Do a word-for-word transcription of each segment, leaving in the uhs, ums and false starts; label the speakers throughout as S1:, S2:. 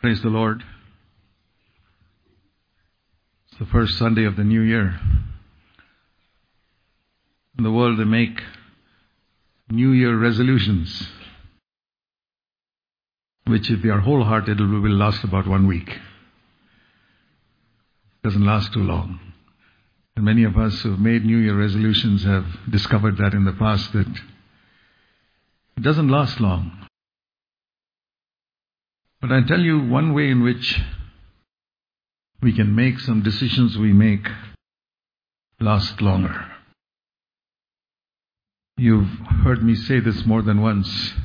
S1: Praise the Lord. It's the first Sunday of the new year. In the world they make New Year resolutions, which if they are wholehearted will last about one week. It doesn't last too long. And many of us who have made New Year resolutions have discovered that in the past that it doesn't last long. But I tell you one way in which we can make some decisions we make last longer. You've heard me say this more than once.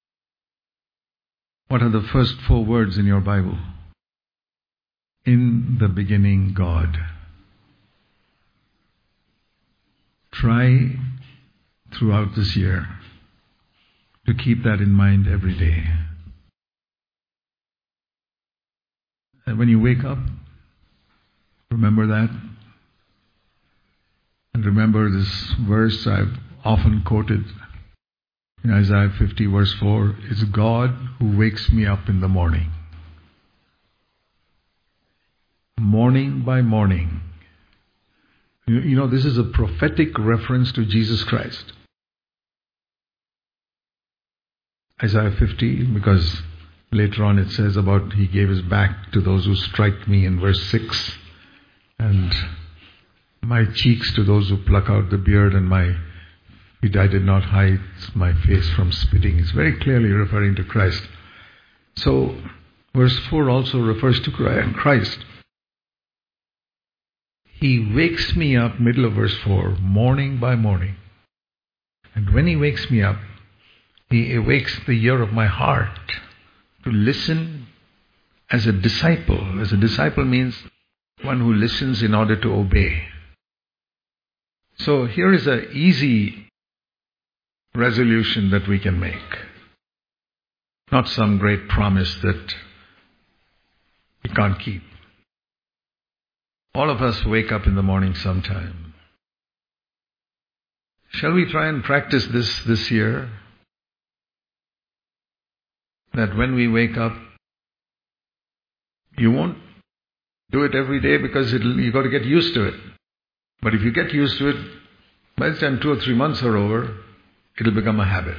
S1: What are the first four words in your Bible? In the beginning, God. Try throughout this year to keep that in mind every day. And when you wake up, remember that. And remember this verse I've often quoted in Isaiah fifty verse four. It's God who wakes me up in the morning. Morning by morning. You, you know, this is a prophetic reference to Jesus Christ. Isaiah fifty, because later on it says about He gave His back to those who strike me in verse six, and my cheeks to those who pluck out the beard, and my feet I did not hide my face from spitting. It's very clearly referring to Christ. So verse four also refers to Christ. He wakes me up, middle of verse four, morning by morning. And when He wakes me up, He awakes the ear of my heart to listen as a disciple. As a disciple means one who listens in order to obey. So here is an easy resolution that we can make. Not some great promise that we can't keep. All of us wake up in the morning sometime. Shall we try and practice this this year? That when we wake up, you won't do it every day because it'll, you got to get used to it. But if you get used to it, by the time two or three months are over, it'll become a habit.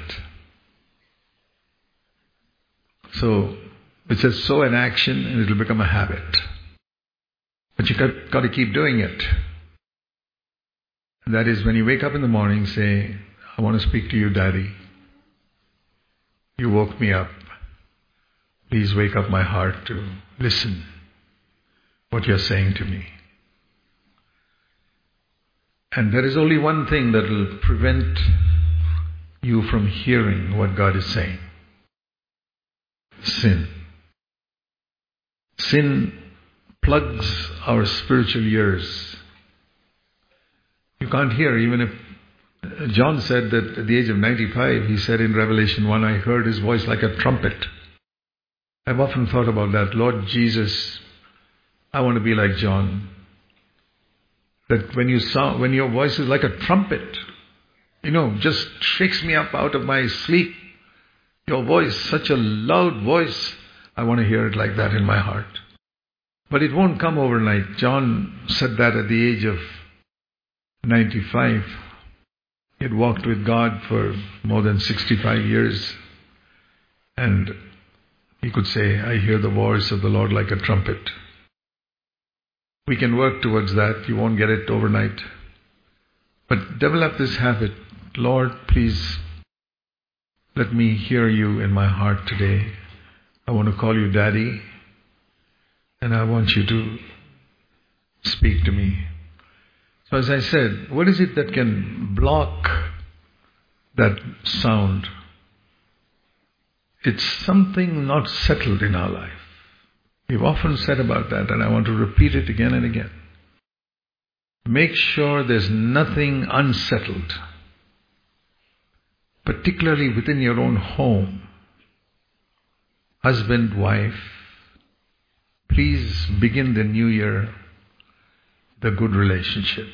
S1: So it says sow an action and it'll become a habit. But you got, got to keep doing it. And that is when you wake up in the morning, say, I want to speak to you, Daddy. You woke me up. Please wake up my heart to listen what you're saying to me. And there is only one thing that will prevent you from hearing what God is saying. Sin. Sin plugs our spiritual ears. You can't hear, even if John said that at the age of ninety-five, he said in Revelation one, I heard His voice like a trumpet. I've often thought about that. Lord Jesus, I want to be like John. That when you sound, when your voice is like a trumpet, you know, just shakes me up out of my sleep. Your voice, such a loud voice, I want to hear it like that in my heart. But it won't come overnight. John said that at the age of ninety-five. He had walked with God for more than sixty-five years. And he could say, I hear the voice of the Lord like a trumpet. We can work towards that. You won't get it overnight. But develop this habit. Lord, please let me hear you in my heart today. I want to call you Daddy. And I want you to speak to me. So as I said, what is it that can block that sound? It's something not settled in our life. We've often said about that, and I want to repeat it again and again. Make sure there's nothing unsettled, particularly within your own home. Husband, wife, please begin the new year with a good relationship.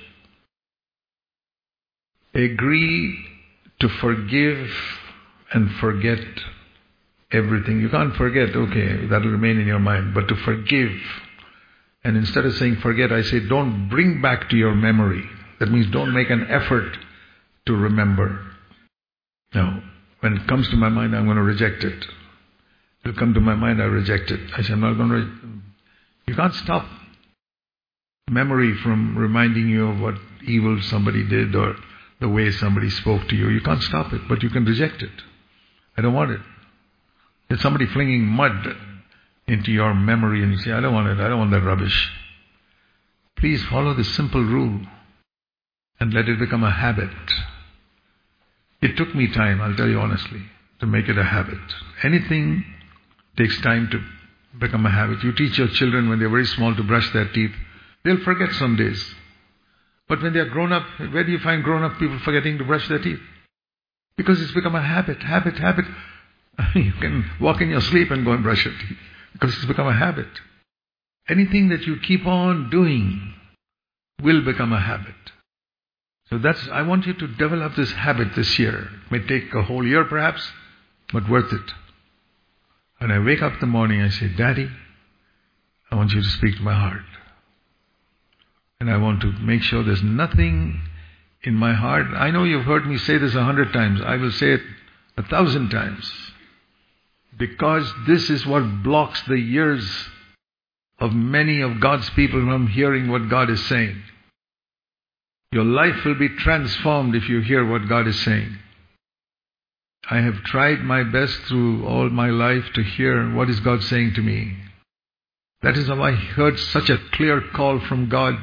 S1: Agree to forgive and forget everything. You can't forget, okay, that will remain in your mind. But to forgive, and instead of saying forget, I say don't bring back to your memory. That means don't make an effort to remember. No. When it comes to my mind, I'm going to reject it. It will come to my mind, I reject it. I say, I'm not going to... Re- you can't stop memory from reminding you of what evil somebody did or the way somebody spoke to you. You can't stop it, but you can reject it. I don't want it. There's somebody flinging mud into your memory and you say, I don't want it, I don't want that rubbish. Please follow this simple rule and let it become a habit. It took me time, I'll tell you honestly, to make it a habit. Anything takes time to become a habit. You teach your children when they're very small to brush their teeth. They'll forget some days. But when they're grown up, where do you find grown up people forgetting to brush their teeth? Because it's become a habit, habit, habit. You can walk in your sleep and go and brush your teeth. Because it's become a habit. Anything that you keep on doing will become a habit. So that's, I want you to develop this habit this year. It may take a whole year perhaps, but worth it. When I wake up in the morning, I say, Daddy, I want you to speak to my heart. And I want to make sure there's nothing in my heart. I know you've heard me say this a hundred times. I will say it a thousand times. Because this is what blocks the ears of many of God's people from hearing what God is saying. Your life will be transformed if you hear what God is saying. I have tried my best through all my life to hear what is God saying to me. That is how I heard such a clear call from God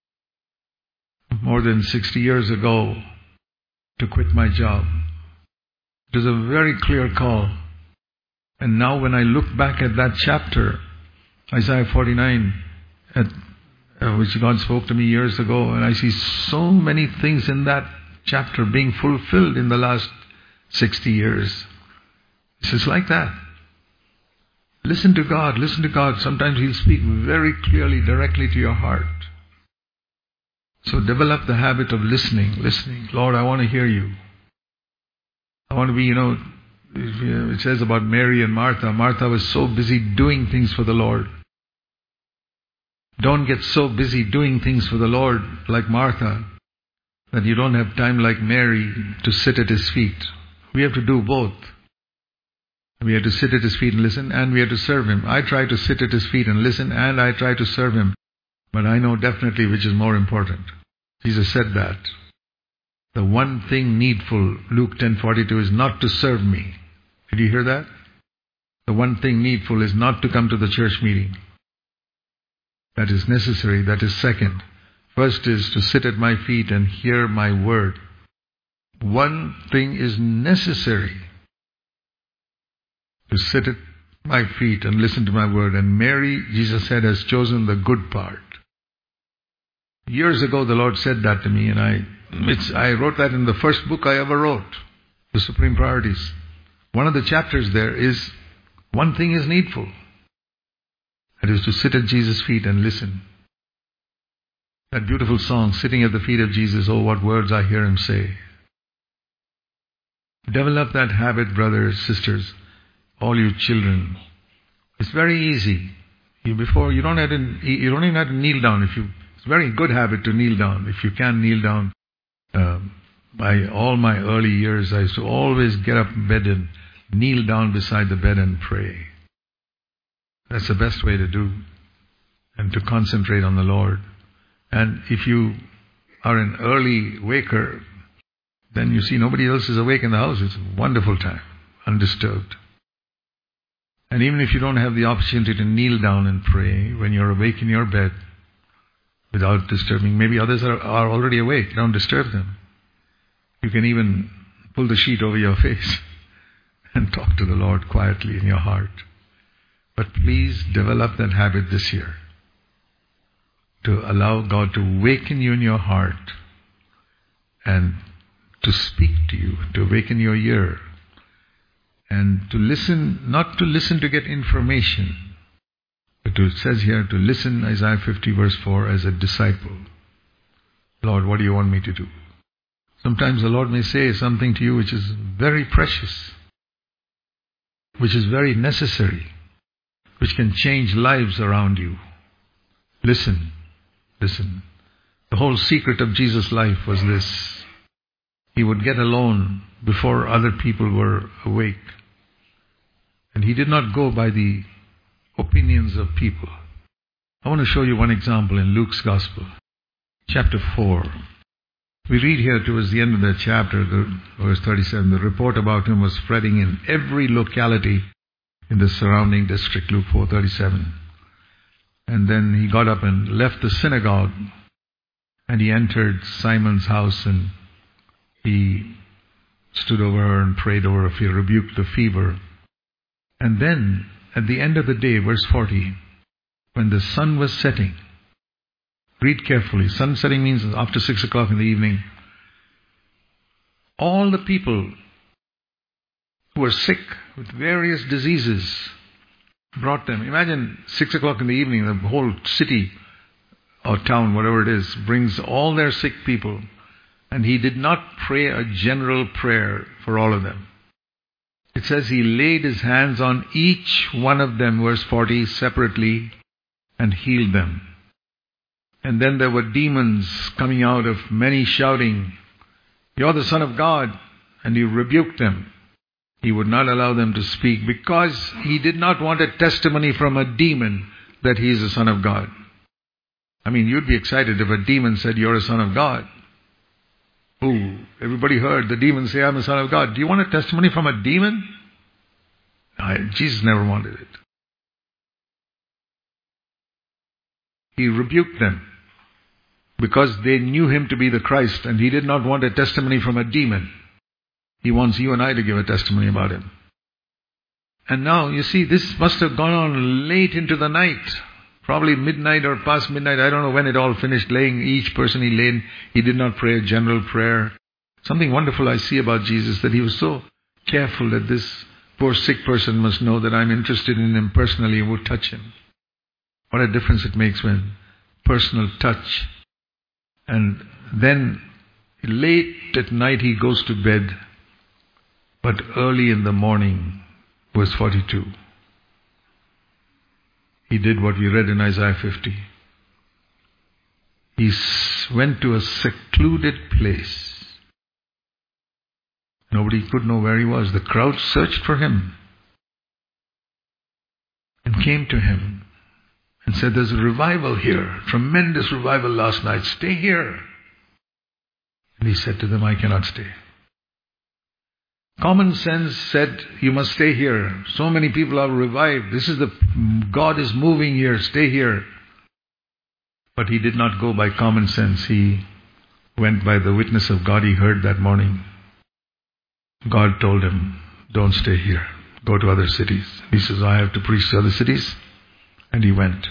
S1: more than sixty years ago to quit my job. It was a very clear call. And now when I look back at that chapter, Isaiah forty-nine, at, uh, which God spoke to me years ago, and I see so many things in that chapter being fulfilled in the last sixty years. It's just like that. Listen to God, listen to God. Sometimes He'll speak very clearly, directly to your heart. So develop the habit of listening, listening. Lord, I want to hear you. I want to be, you know, it says about Mary and Martha. Martha was so busy doing things for the Lord. Don't get so busy doing things for the Lord like Martha that you don't have time like Mary to sit at His feet. We have to do both. We have to sit at His feet and listen, and we have to serve Him. I try to sit at His feet and listen, and I try to serve Him. But I know definitely which is more important. Jesus said that. The one thing needful, Luke ten forty-two, is not to serve me. Did you hear that? The one thing needful is not to come to the church meeting. That is necessary. That is second. First is to sit at my feet and hear my word. One thing is necessary. To sit at my feet and listen to my word. And Mary, Jesus said, has chosen the good part. Years ago the Lord said that to me, and I it's, I wrote that in the first book I ever wrote, The Supreme Priorities. One of the chapters there is, one thing is needful. That is to sit at Jesus' feet and listen. That beautiful song, Sitting at the Feet of Jesus, oh what words I hear Him say. Develop that habit, brothers, sisters, all you children. It's very easy. You before you don't have to you don't even have to kneel down. If you, it's a very good habit to kneel down. If you can kneel down. Um, by all my early years, I used to always get up in bed and kneel down beside the bed and pray. That's the best way to do, and to concentrate on the Lord. And if you are an early waker, then you see nobody else is awake in the house. It's a wonderful time, undisturbed. And even if you don't have the opportunity to kneel down and pray, when you're awake in your bed, without disturbing, maybe others are, are already awake, don't disturb them. You can even pull the sheet over your face and talk to the Lord quietly in your heart. But please develop that habit this year, to allow God to awaken you in your heart and to speak to you, to awaken your ear, and to listen, not to listen to get information, but to, it says here to listen, Isaiah fifty verse four, as a disciple. Lord, what do you want me to do? Sometimes the Lord may say something to you which is very precious. which is very necessary, which can change lives around you. Listen, listen. The whole secret of Jesus' life was this. He would get alone before other people were awake. And he did not go by the opinions of people. I want to show you one example in Luke's Gospel, chapter four. We read here towards the end of the chapter, the, verse thirty-seven, the report about him was spreading in every locality in the surrounding district, Luke four thirty-seven. And then he got up and left the synagogue, and he entered Simon's house, and he stood over her and prayed over her. He rebuked the fever. And then, at the end of the day, verse forty, when the sun was setting, read carefully, sun setting means after six o'clock in the evening, all the people who were sick with various diseases brought them. Imagine six o'clock in the evening, the whole city or town, whatever it is, brings all their sick people, and he did not pray a general prayer for all of them. It says he laid his hands on each one of them, verse forty, separately, and healed them. And then there were demons coming out of many shouting, "You're the Son of God," and he rebuked them. He would not allow them to speak because he did not want a testimony from a demon that he is the Son of God. I mean, you'd be excited if a demon said, "You're a Son of God." Ooh, everybody heard the demon say, "I'm a Son of God." Do you want a testimony from a demon? No, Jesus never wanted it. He rebuked them because they knew him to be the Christ, and he did not want a testimony from a demon. He wants you and I to give a testimony about him. And now, you see, this must have gone on late into the night. Probably midnight or past midnight. I don't know when it all finished. Laying each person he laid, he did not pray a general prayer. Something wonderful I see about Jesus, that he was so careful that this poor sick person must know that I'm interested in him personally and would touch him. What a difference it makes when personal touch. And then late at night he goes to bed, but early in the morning, verse forty-two, he did what we read in Isaiah fifty. He went to a secluded place. Nobody could know where he was. The crowd searched for him and came to him and said, "There's a revival here, tremendous revival last night. Stay here." And he said to them, "I cannot stay." Common sense said, "You must stay here. So many people are revived. This is the, God is moving here. Stay here." But he did not go by common sense. He went by the witness of God he heard that morning. God told him, "Don't stay here. Go to other cities." He says, "I have to preach to other cities." And he went.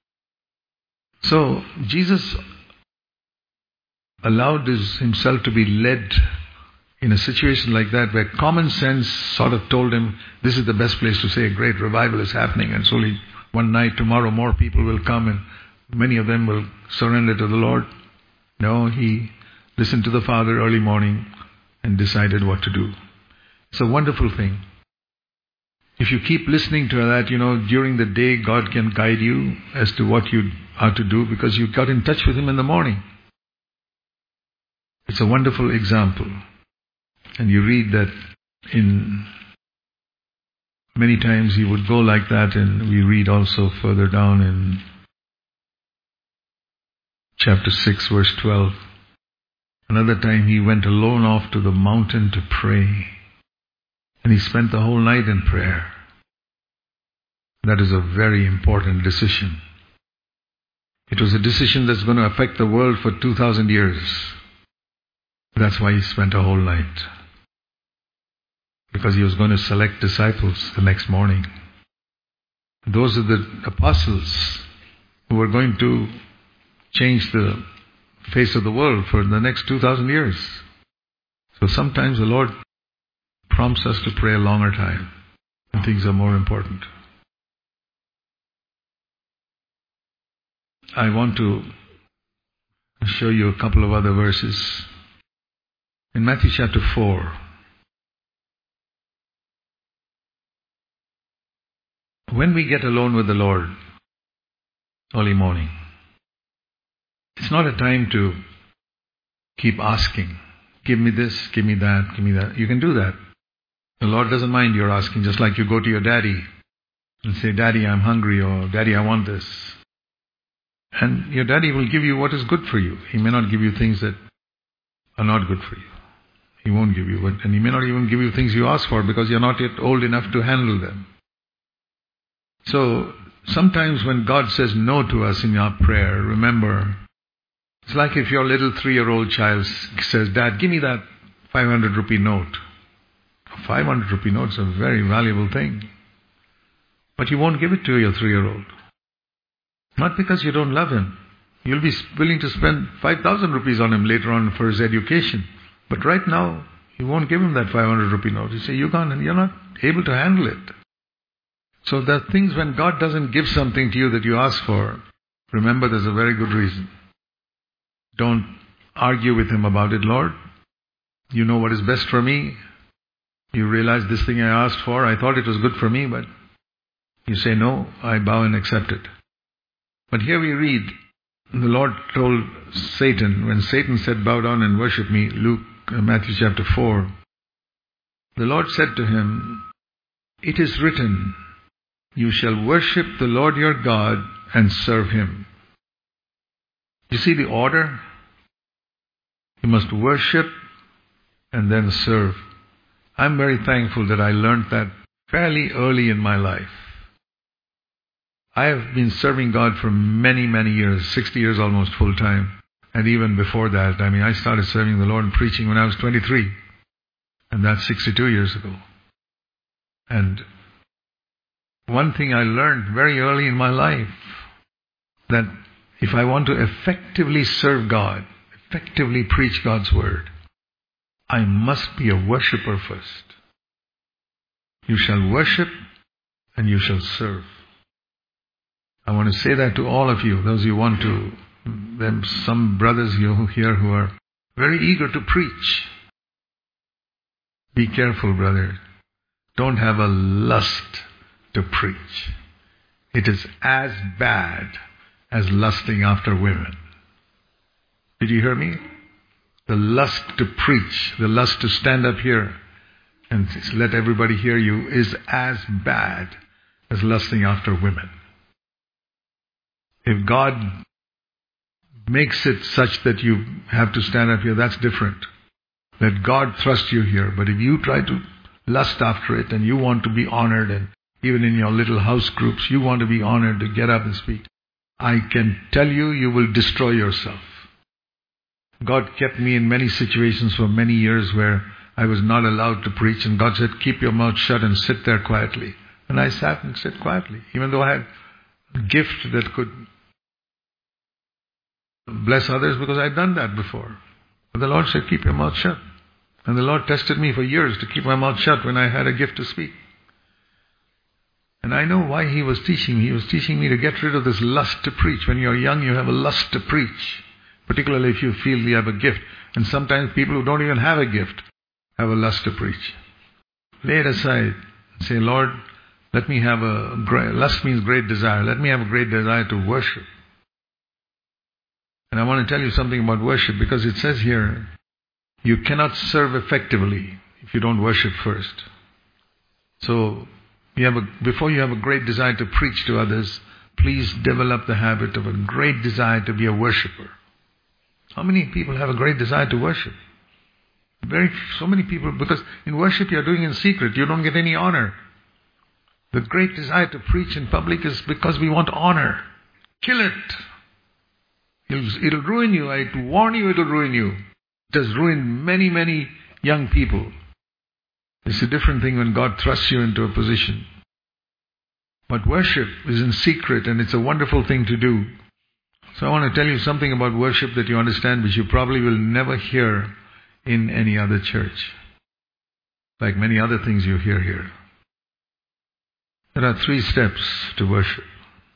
S1: So, Jesus allowed his, himself to be led in a situation like that, where common sense sort of told him, this is the best place to say a great revival is happening, and slowly one night, tomorrow, more people will come and many of them will surrender to the Lord. No, he listened to the Father early morning and decided what to do. It's a wonderful thing. If you keep listening to that, you know, during the day, God can guide you as to what you are to do because you got in touch with him in the morning. It's a wonderful example. And you read that in many times he would go like that, and we read also further down in chapter six, verse twelve. Another time he went alone off to the mountain to pray, and he spent the whole night in prayer. That is a very important decision. It was a decision that's going to affect the world for two thousand years. That's why he spent a whole night. Because he was going to select disciples the next morning. Those are the apostles who were going to change the face of the world for the next two thousand years. So sometimes the Lord prompts us to pray a longer time when things are more important. I want to show you a couple of other verses. In Matthew chapter four, when we get alone with the Lord early morning, it's not a time to keep asking, give me this, give me that, give me that. You can do that. The Lord doesn't mind your asking, just like you go to your daddy and say, Daddy, I'm hungry, or Daddy, I want this. And your daddy will give you what is good for you. He may not give you things that are not good for you. He won't give you, but, and he may not even give you things you ask for because you're not yet old enough to handle them. So, sometimes when God says no to us in our prayer, remember, it's like if your little three-year-old child says, Dad, give me that five hundred rupee note. A five hundred rupee note is a very valuable thing. But you won't give it to your three-year-old. Not because you don't love him. You'll be willing to spend five thousand rupees on him later on for his education. But right now, you won't give him that five hundred rupee note. You say, you can't, and you're not able to handle it. So there are things when God doesn't give something to you that you ask for, remember there's a very good reason. Don't argue with him about it, Lord. You know what is best for me. You realize this thing I asked for, I thought it was good for me, but you say, no, I bow and accept it. But here we read, the Lord told Satan, when Satan said, bow down and worship me, Luke, uh, Matthew chapter four, the Lord said to him, it is written, you shall worship the Lord your God and serve him. You see the order? You must worship and then serve. I'm very thankful that I learned that fairly early in my life. I have been serving God for many, many years, sixty years almost full time. And even before that, I mean, I started serving the Lord and preaching when I was twenty-three. And that's sixty-two years ago. And one thing I learned very early in my life, that if I want to effectively serve God, effectively preach God's word, I must be a worshipper first. You shall worship and you shall serve. I want to say that to all of you, those who want to. There are some brothers here who are very eager to preach. Be careful, brother. Don't have a lust to preach. It is as bad as lusting after women. Did you hear me? The lust to preach, the lust to stand up here and let everybody hear you is as bad as lusting after women. If God makes it such that you have to stand up here, that's different. Let God thrust you here. But if you try to lust after it and you want to be honored, and even in your little house groups, you want to be honored to get up and speak, I can tell you, you will destroy yourself. God kept me in many situations for many years where I was not allowed to preach, and God said, keep your mouth shut and sit there quietly. And I sat and sat quietly, even though I had a gift that could bless others, because I'd done that before. But the Lord said, keep your mouth shut. And the Lord tested me for years to keep my mouth shut when I had a gift to speak. And I know why He was teaching me. He was teaching me to get rid of this lust to preach. When you're young, you have a lust to preach. Particularly if you feel you have a gift. And sometimes people who don't even have a gift have a lust to preach. Lay it aside and say, Lord, let me have a, great, lust means great desire. Let me have a great desire to worship. And I want to tell you something about worship, because it says here, you cannot serve effectively if you don't worship first. So, you have a, before you have a great desire to preach to others, please develop the habit of a great desire to be a worshipper. How many people have a great desire to worship? Very, so many people, because in worship you're doing in secret, you don't get any honor. The great desire to preach in public is because we want honor. Kill it. It'll, it'll ruin you. I warn you, it'll ruin you. It has ruined many, many young people. It's a different thing when God thrusts you into a position. But worship is in secret, and it's a wonderful thing to do. So I want to tell you something about worship that you understand, which you probably will never hear in any other church. Like many other things you hear here. There are three steps to worship.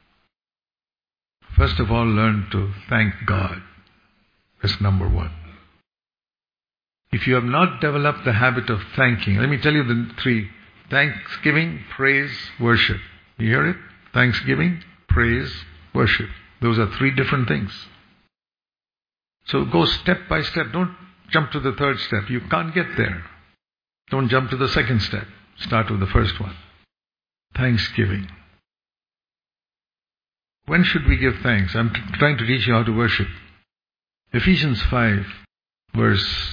S1: First of all, learn to thank God. That's number one. If you have not developed the habit of thanking, let me tell you the three: thanksgiving, praise, worship. You hear it? Thanksgiving, praise, worship. Those are three different things. So go step by step. Don't jump to the third step. You can't get there. Don't jump to the second step. Start with the first one. Thanksgiving. When should we give thanks? I'm t- trying to teach you how to worship. Ephesians five, verse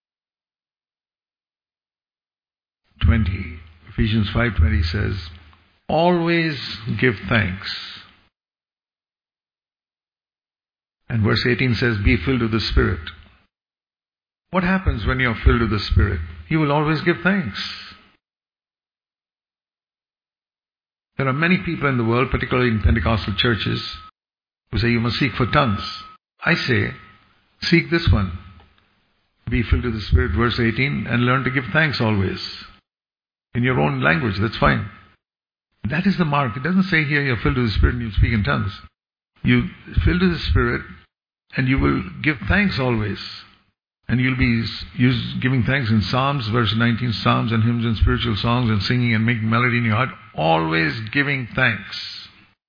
S1: twenty. Ephesians five twenty says, always give thanks. And verse eighteen says, be filled with the Spirit. What happens when you're filled with the Spirit? You will always give thanks. There are many people in the world, particularly in Pentecostal churches, who say you must seek for tongues. I say, seek this one. Be filled with the Spirit, verse eighteen, and learn to give thanks always. In your own language, that's fine. That is the mark. It doesn't say here you're filled with the Spirit and you speak in tongues. You filled with the Spirit and you will give thanks always. And you'll be use, giving thanks in Psalms, verse nineteen, Psalms and hymns and spiritual songs and singing and making melody in your heart. Always giving thanks.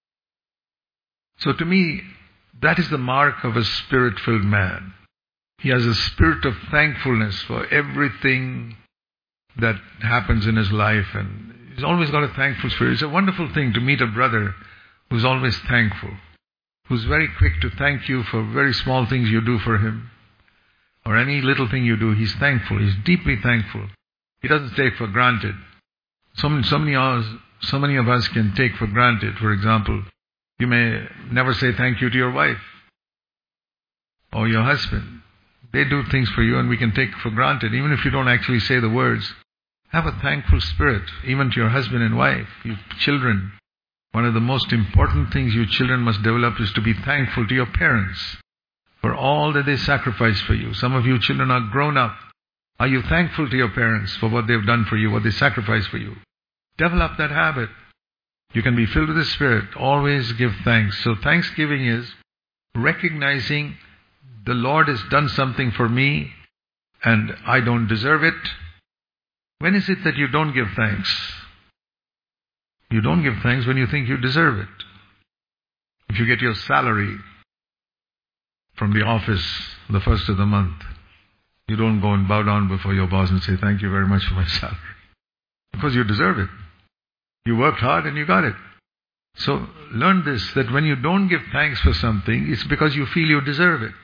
S1: So to me, that is the mark of a Spirit-filled man. He has a spirit of thankfulness for everything that happens in his life, and he's always got a thankful spirit. It's a wonderful thing to meet a brother who's always thankful, who's very quick to thank you for very small things you do for him, or any little thing you do. He's thankful. He's deeply thankful. He doesn't take for granted. So many, so many, hours, so many of us can take for granted. For example, you may never say thank you to your wife or your husband. They do things for you and we can take for granted. Even if you don't actually say the words, have a thankful spirit, even to your husband and wife, your children. One of the most important things you children must develop is to be thankful to your parents for all that they sacrifice for you. Some of you children are grown up. Are you thankful to your parents for what they've done for you, what they sacrificed for you? Develop that habit. You can be filled with the Spirit. Always give thanks. So thanksgiving is recognizing the Lord has done something for me and I don't deserve it. When is it that you don't give thanks? You don't give thanks when you think you deserve it. If you get your salary from the office the first of the month, you don't go and bow down before your boss and say, thank you very much for my salary. Because you deserve it. You worked hard and you got it. So learn this, that when you don't give thanks for something, it's because you feel you deserve it.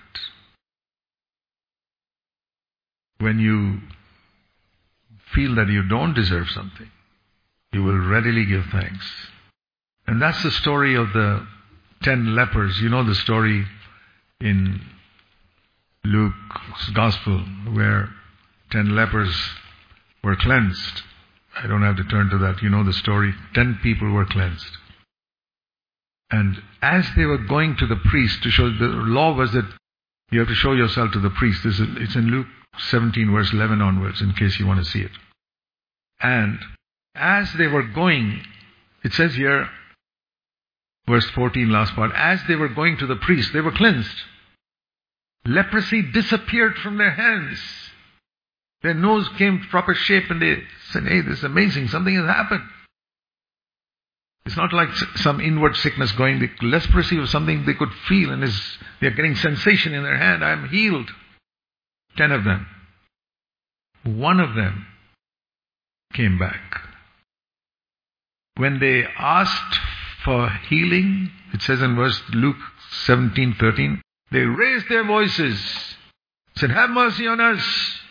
S1: When you feel that you don't deserve something, you will readily give thanks. And that's the story of the ten lepers. You know the story in Luke's Gospel where ten lepers were cleansed. I don't have to turn to that. You know the story. Ten people were cleansed. And as they were going to the priest to show, the law was that you have to show yourself to the priest. This is, it's in Luke seventeen verse eleven onwards, in case you want to see it. And as they were going, it says here, verse fourteen, last part, as they were going to the priest, they were cleansed. Leprosy disappeared from their hands. Their nose came to proper shape and they said, hey, this is amazing, something has happened. It's not like some inward sickness going. The leprosy was something they could feel and is, they're getting sensation in their hand. I'm healed. Ten of them. One of them came back. When they asked for healing, it says in verse Luke seventeen thirteen, they raised their voices, said, have mercy on us.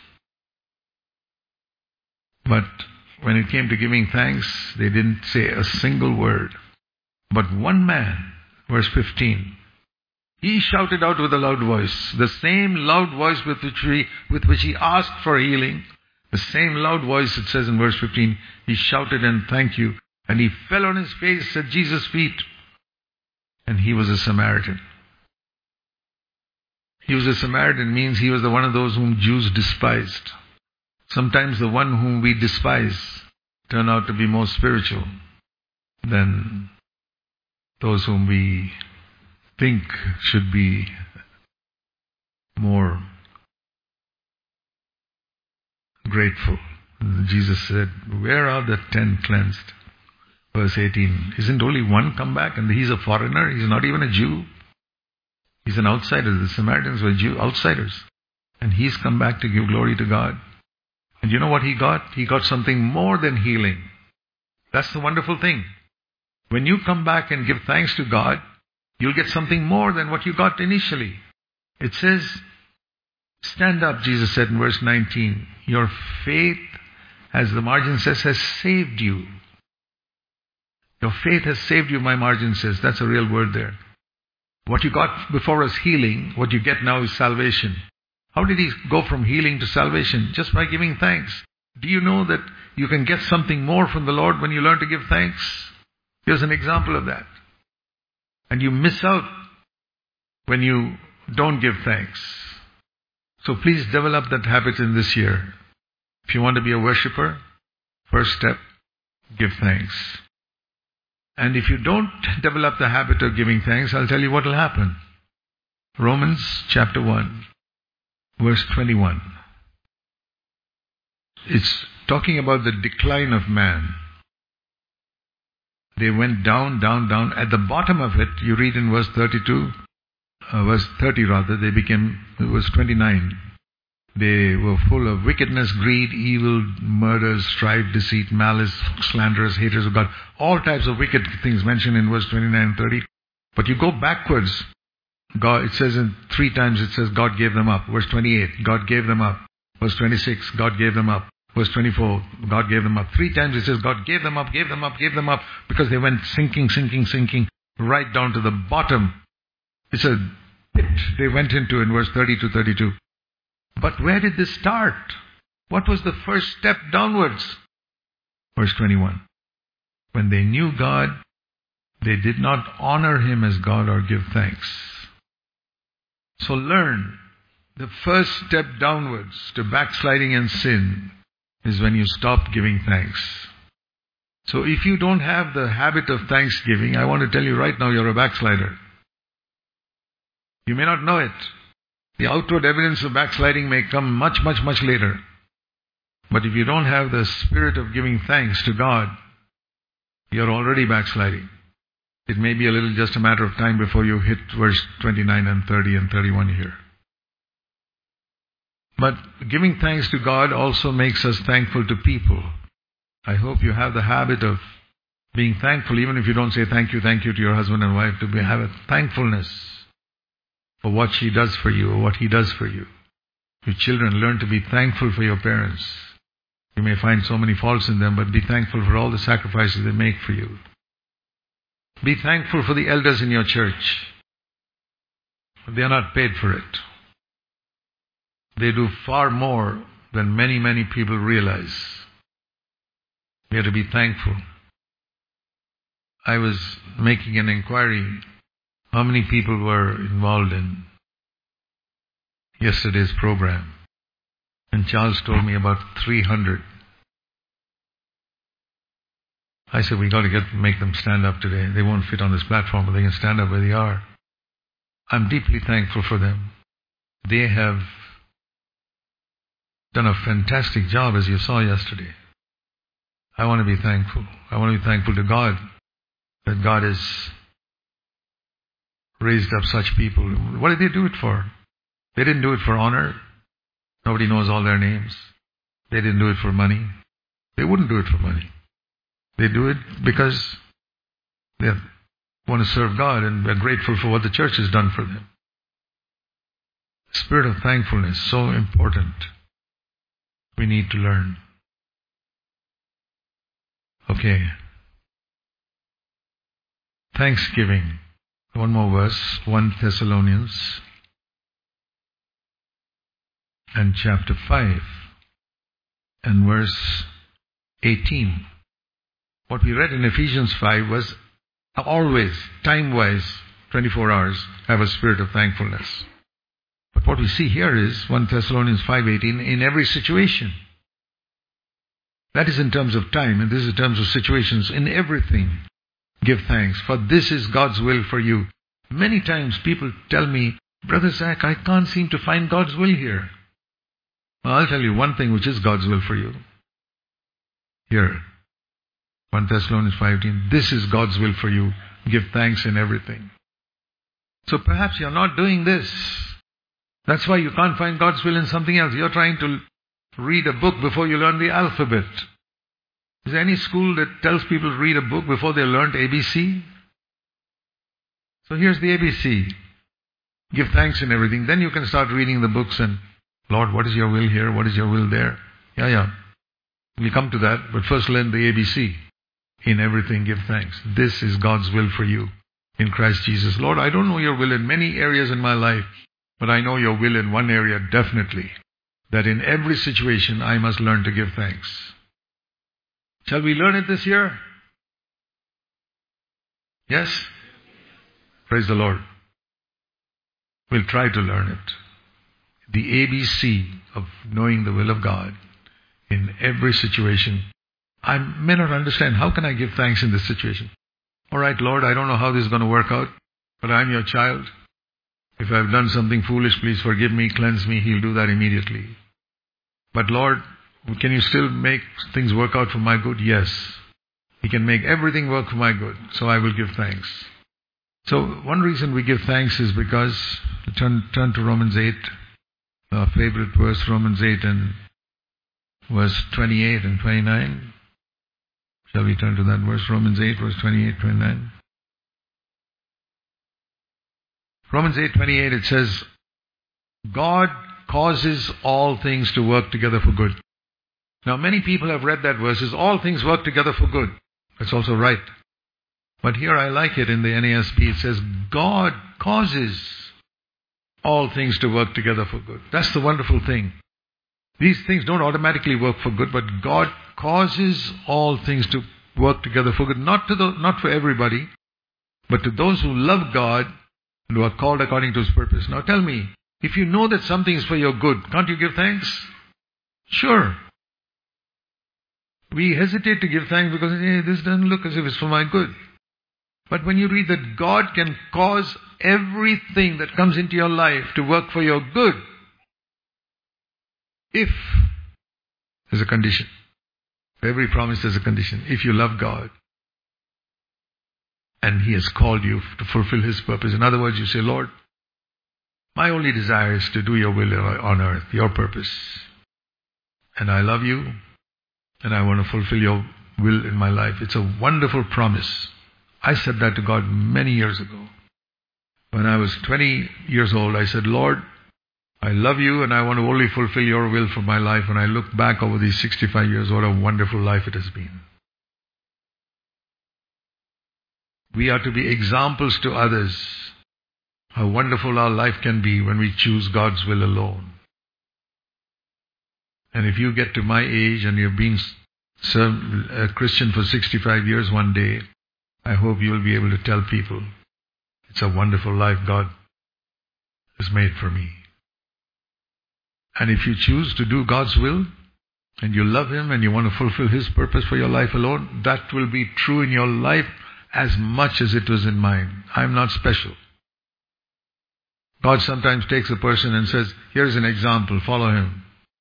S1: But when it came to giving thanks, they didn't say a single word. But one man, verse fifteen, he shouted out with a loud voice, the same loud voice with which, we, with which he asked for healing, the same loud voice, it says in verse fifteen, he shouted and thank you. And he fell on his face at Jesus' feet. And he was a Samaritan. He was a Samaritan means he was the one of those whom Jews despised. Sometimes the one whom we despise turn out to be more spiritual than those whom we think should be more grateful. Jesus said, where are the ten cleansed? verse eighteen. Isn't only one come back, and he's a foreigner? He's not even a Jew. He's an outsider. The Samaritans were Jew outsiders. And he's come back to give glory to God. And you know what he got? He got something more than healing. That's the wonderful thing. When you come back and give thanks to God, you'll get something more than what you got initially. It says, stand up, Jesus said in verse nineteen. Your faith, as the margin says, has saved you. Your faith has saved you, my margin says. That's a real word there. What you got before was healing. What you get now is salvation. How did he go from healing to salvation? Just by giving thanks. Do you know that you can get something more from the Lord when you learn to give thanks? Here's an example of that. And you miss out when you don't give thanks. So please develop that habit in this year. If you want to be a worshipper, first step, give thanks. And if you don't develop the habit of giving thanks, I'll tell you what will happen. Romans chapter one, verse twenty-one. It's talking about the decline of man. They went down, down, down. At the bottom of it, you read in verse thirty-two, uh, verse thirty rather, they became, verse twenty-nine. They were full of wickedness, greed, evil, murders, strife, deceit, malice, slanderers, haters of God. All types of wicked things mentioned in verse twenty-nine and thirty. But you go backwards, God, it says in three times, it says God gave them up. Verse twenty-eight, God gave them up. Verse twenty-six, God gave them up. Verse twenty-four, God gave them up. Three times it says God gave them up, gave them up, gave them up, because they went sinking, sinking, sinking, right down to the bottom. It's a pit they went into in verse thirty to thirty-two. But where did this start? What was the first step downwards? Verse twenty-one. When they knew God, they did not honor Him as God or give thanks. So learn, the first step downwards to backsliding and sin is when you stop giving thanks. So if you don't have the habit of thanksgiving, I want to tell you right now, you're a backslider. You may not know it. The outward evidence of backsliding may come much, much, much later. But if you don't have the spirit of giving thanks to God, you're already backsliding. It may be a little just a matter of time before you hit verse twenty-nine and thirty and thirty-one here. But giving thanks to God also makes us thankful to people. I hope you have the habit of being thankful, even if you don't say thank you, thank you to your husband and wife, to be, have a thankfulness for what she does for you or what he does for you. Your children, learn to be thankful for your parents. You may find so many faults in them, but be thankful for all the sacrifices they make for you. Be thankful for the elders in your church. They are not paid for it. They do far more than many, many people realize. We have to be thankful. I was making an inquiry. How many people were involved in yesterday's program? And Charles told me about three hundred. I said, we got to get make them stand up today. They won't fit on this platform, but they can stand up where they are. I'm deeply thankful for them. They have done a fantastic job, as you saw yesterday. I want to be thankful. I want to be thankful to God that God has raised up such people. What did they do it for? They didn't do it for honor. Nobody knows all their names. They didn't do it for money. They wouldn't do it for money. They do it because they want to serve God and they're grateful for what the church has done for them. Spirit of thankfulness, so important. We need to learn. Okay. Thanksgiving. One more verse, First Thessalonians and chapter five and verse eighteen. What we read in Ephesians five was always, time-wise, twenty-four hours, have a spirit of thankfulness. But what we see here is First Thessalonians five eighteen, in every situation. That is in terms of time, and this is in terms of situations. In everything, give thanks, for this is God's will for you. Many times people tell me, Brother Zach, I can't seem to find God's will here. Well, I'll tell you one thing which is God's will for you. Here. First Thessalonians five eighteen. This is God's will for you. Give thanks in everything. So perhaps you're not doing this. That's why you can't find God's will in something else. You're trying to read a book before you learn the alphabet. Is there any school that tells people to read a book before they learned A B C? So here's the A B C. Give thanks in everything. Then you can start reading the books and, Lord, what is your will here? What is your will there? Yeah, yeah. We'll come to that. But first learn the A B C. In everything give thanks. This is God's will for you in Christ Jesus. Lord, I don't know your will in many areas in my life, but I know your will in one area definitely. That in every situation I must learn to give thanks. Shall we learn it this year? Yes? Praise the Lord. We'll try to learn it. The A B C of knowing the will of God in every situation. I may not understand. How can I give thanks in this situation? All right, Lord, I don't know how this is going to work out, but I'm your child. If I've done something foolish, please forgive me, cleanse me. He'll do that immediately. But Lord, can you still make things work out for my good? Yes. He can make everything work for my good. So I will give thanks. So one reason we give thanks is because, turn, turn to Romans eight, our favorite verse, Romans eight and verse twenty-eight and twenty-nine. Shall we turn to that verse? Romans eight, verse twenty-eight, twenty-nine. Romans eight, twenty-eight, it says, God causes all things to work together for good. Now many people have read that verse as all things work together for good. That's also right. But here I like it in the N A S B. It says, God causes all things to work together for good. That's the wonderful thing. These things don't automatically work for good, but God causes all things to work together for good. Not to the, not for everybody, but to those who love God and who are called according to His purpose. Now tell me, if you know that something is for your good, can't you give thanks? Sure. We hesitate to give thanks because hey, this doesn't look as if it's for my good. But when you read that God can cause everything that comes into your life to work for your good, if there's a condition. For every promise there's a condition. If you love God and He has called you to fulfill His purpose. In other words, you say, Lord, my only desire is to do your will on earth, your purpose. And I love you and I want to fulfill your will in my life. It's a wonderful promise. I said that to God many years ago. When I was twenty years old, I said, Lord, I love you and I want to only fulfill your will for my life. And I look back over these sixty-five years, what a wonderful life it has been. We are to be examples to others how wonderful our life can be when we choose God's will alone. And if you get to my age and you've been a Christian for sixty-five years one day, I hope you'll be able to tell people, it's a wonderful life God has made for me. And if you choose to do God's will, and you love Him and you want to fulfill His purpose for your life alone, that will be true in your life as much as it was in mine. I'm not special. God sometimes takes a person and says, here's an example, follow him.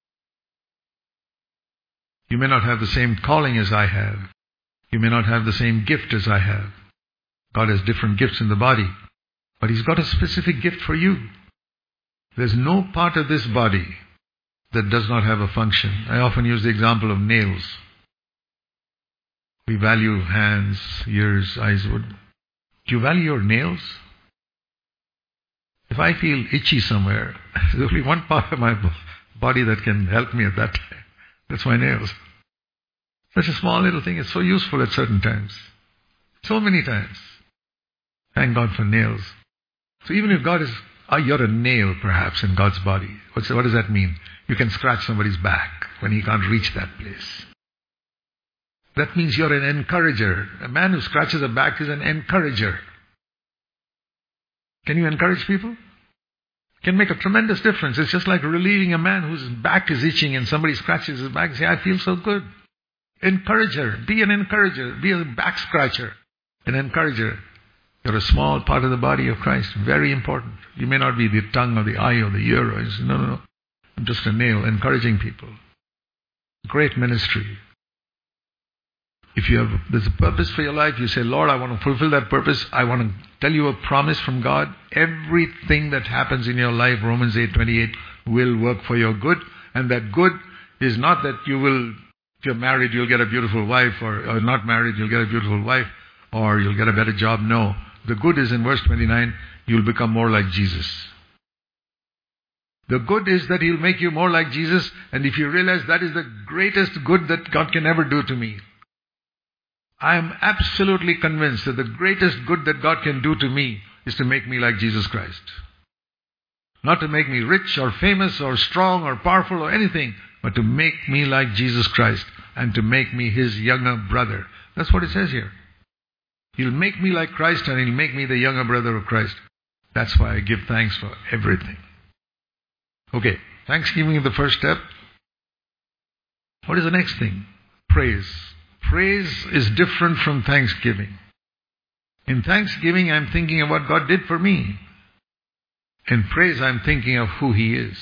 S1: You may not have the same calling as I have. You may not have the same gift as I have. God has different gifts in the body. But He's got a specific gift for you. There's no part of this body that does not have a function. I often use the example of nails. We value hands, ears, eyes. Do you value your nails? If I feel itchy somewhere, there's only one part of my body that can help me at that time. That's my nails. Such a small little thing. It's so useful at certain times. So many times. Thank God for nails. So even if God is, oh, you're a nail perhaps in God's body. What's, what does that mean? You can scratch somebody's back when he can't reach that place. That means you're an encourager. A man who scratches a back is an encourager. Can you encourage people? It can make a tremendous difference. It's just like relieving a man whose back is itching and somebody scratches his back and say, I feel so good. Encourager. Be an encourager. Be a back scratcher. An encourager. You're a small part of the body of Christ. Very important. You may not be the tongue or the eye or the ear. Or no, no, no. I'm just a nail, encouraging people. Great ministry. If you have, there's a purpose for your life, you say, Lord, I want to fulfill that purpose. I want to tell you a promise from God. Everything that happens in your life, Romans eight twenty-eight, will work for your good. And that good is not that you will, if you're married, you'll get a beautiful wife, or, or not married, you'll get a beautiful wife, or you'll get a better job. No. The good is in verse twenty-nine, you'll become more like Jesus. The good is that He'll make you more like Jesus, and if you realize that is the greatest good that God can ever do to me. I am absolutely convinced that the greatest good that God can do to me is to make me like Jesus Christ. Not to make me rich or famous or strong or powerful or anything, but to make me like Jesus Christ and to make me His younger brother. That's what it says here. He'll make me like Christ and He'll make me the younger brother of Christ. That's why I give thanks for everything. Okay, thanksgiving is the first step. What is the next thing? Praise. Praise is different from thanksgiving. In thanksgiving, I'm thinking of what God did for me. In praise, I'm thinking of who He is.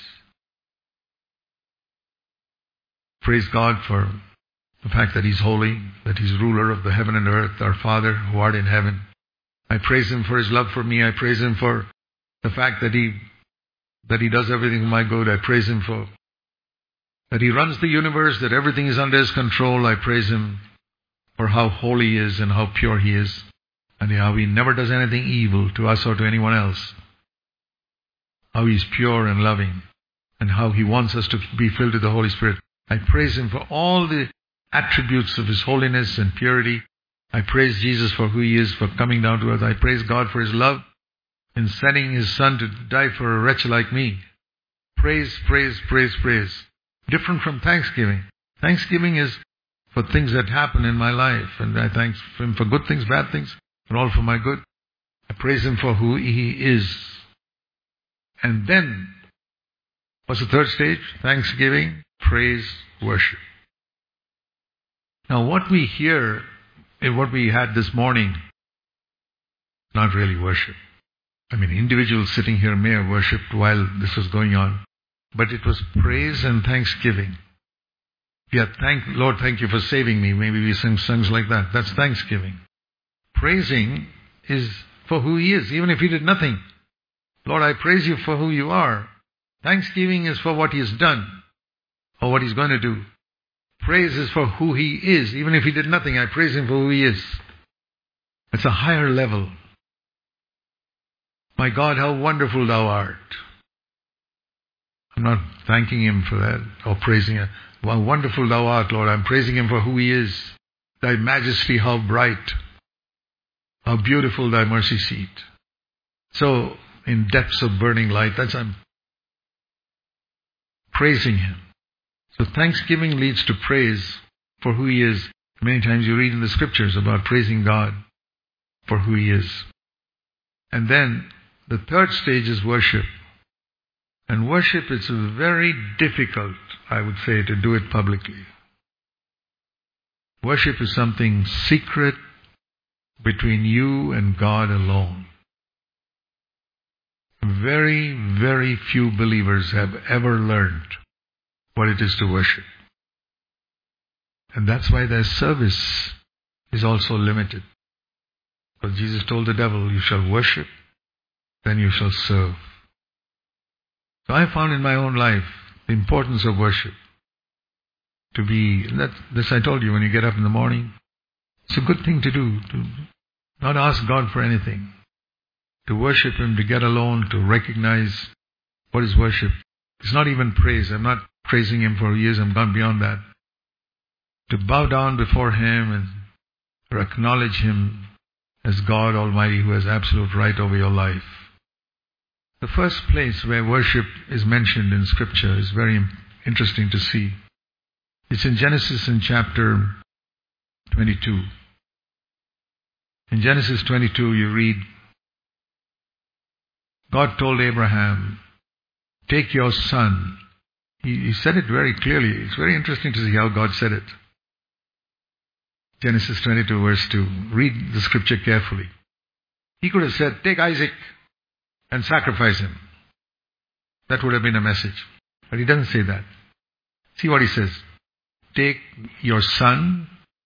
S1: Praise God for the fact that He's holy, that He's ruler of the heaven and earth, our Father who art in heaven. I praise Him for His love for me. I praise Him for the fact that He that He does everything for my good. I praise Him for that He runs the universe, that everything is under His control. I praise Him for how holy He is and how pure He is, and how He never does anything evil to us or to anyone else. How He's pure and loving, and how He wants us to be filled with the Holy Spirit. I praise Him for all the attributes of His holiness and purity. I praise Jesus for who He is, for coming down to earth. I praise God for His love in sending His Son to die for a wretch like me. Praise, praise, praise, praise. Different from thanksgiving. Thanksgiving is for things that happen in my life, and I thank Him for good things, bad things, but all for my good. I praise Him for who He is. And then, what's the third stage? Thanksgiving, praise, worship. Now what we hear, in what we had this morning, not really worship. I mean, individuals sitting here may have worshipped while this was going on. But it was praise and thanksgiving. Yeah, thank Lord, thank you for saving me. Maybe we sing songs like that. That's thanksgiving. Praising is for who He is, even if He did nothing. Lord, I praise you for who you are. Thanksgiving is for what He has done, or what He's going to do. Praise is for who He is. Even if He did nothing, I praise Him for who He is. It's a higher level. My God, how wonderful Thou art. I'm not thanking Him for that or praising Him. How wonderful Thou art, Lord. I'm praising Him for who He is. Thy majesty, how bright. How beautiful Thy mercy seat. So, in depths of burning light, that's I'm praising Him. So thanksgiving leads to praise for who He is. Many times you read in the scriptures about praising God for who He is. And then the third stage is worship. And worship is very difficult, I would say, to do it publicly. Worship is something secret between you and God alone. Very, very few believers have ever learned what it is to worship. And that's why their service is also limited. Because Jesus told the devil, you shall worship, then you shall serve. So I found in my own life the importance of worship. To be, that, this I told you, when you get up in the morning, it's a good thing to do, to not ask God for anything. To worship Him, to get alone, to recognize what is worship. It's not even praise. I'm not praising Him for who He is. I'm gone beyond that. To bow down before Him and to acknowledge Him as God Almighty who has absolute right over your life. The first place where worship is mentioned in Scripture is very interesting to see. It's in Genesis in chapter twenty-two. In Genesis twenty-two you read, God told Abraham, take your son. He, he said it very clearly. It's very interesting to see how God said it. Genesis twenty-two verse two. Read the scripture carefully. He could have said, take Isaac and sacrifice him. That would have been a message. But He doesn't say that. See what He says. Take your son,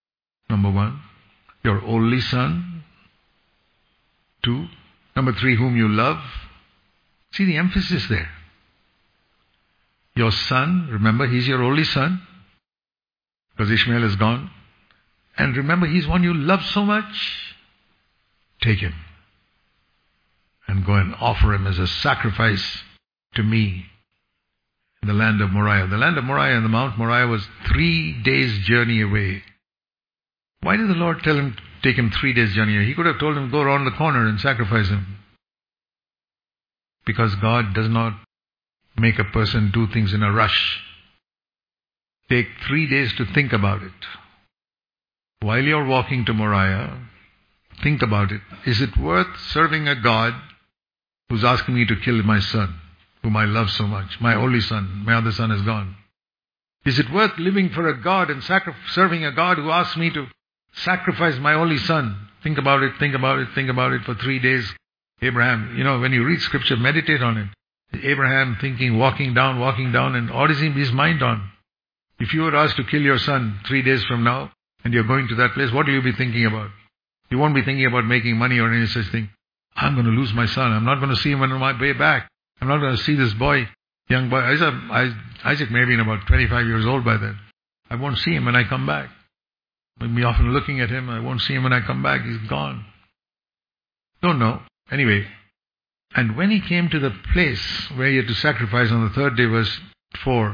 S1: number one. Your only son, two. Number three, whom you love. See the emphasis there. Your son, remember, he's your only son, because Ishmael is gone. And remember, he's one you love so much. Take him and go and offer him as a sacrifice to me in the land of Moriah. The land of Moriah and the Mount Moriah was three days' journey away. Why did the Lord tell him to take him three days' journey away? He could have told him to go around the corner and sacrifice him. Because God does not make a person do things in a rush. Take three days to think about it. While you're walking to Moriah, think about it. Is it worth serving a God who's asking me to kill my son, whom I love so much, my only son? My other son is gone. Is it worth living for a God and sacri- serving a God who asks me to sacrifice my only son? Think about it, think about it, think about it for three days. Abraham, you know, when you read scripture, meditate on it. Abraham thinking, walking down, walking down, and what is his mind on? If you were asked to kill your son three days from now, and you're going to that place, what will you be thinking about? You won't be thinking about making money or any such thing. I'm going to lose my son. I'm not going to see him on my way back. I'm not going to see this boy, young boy. Isaac, Isaac may have been about twenty-five years old by then. I won't see him when I come back. I'll be often looking at him. I won't see him when I come back. He's gone. Don't know. Anyway, and when he came to the place where he had to sacrifice on the third day, verse four,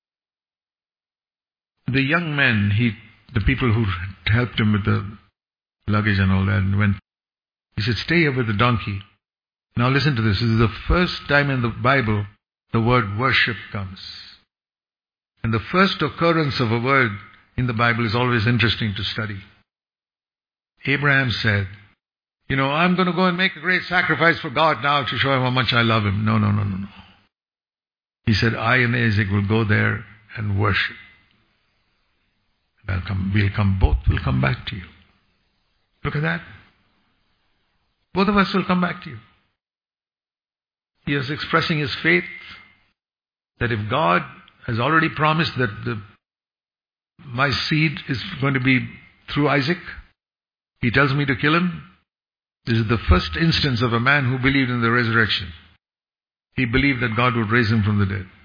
S1: the young men, he, the people who helped him with the luggage and all that, and went, he said, stay here with the donkey. Now listen to this. This is the first time in the Bible the word worship comes. And the first occurrence of a word in the Bible is always interesting to study. Abraham said, you know, I'm going to go and make a great sacrifice for God now to show him how much I love him. No, no, no, no, no. He said, I and Isaac will go there and worship. And I'll come, we'll come, both will come back to you. Look at that. Both of us will come back to you. He is expressing his faith that if God has already promised that the, my seed is going to be through Isaac, he tells me to kill him. This is the first instance of a man who believed in the resurrection. He believed that God would raise him from the dead.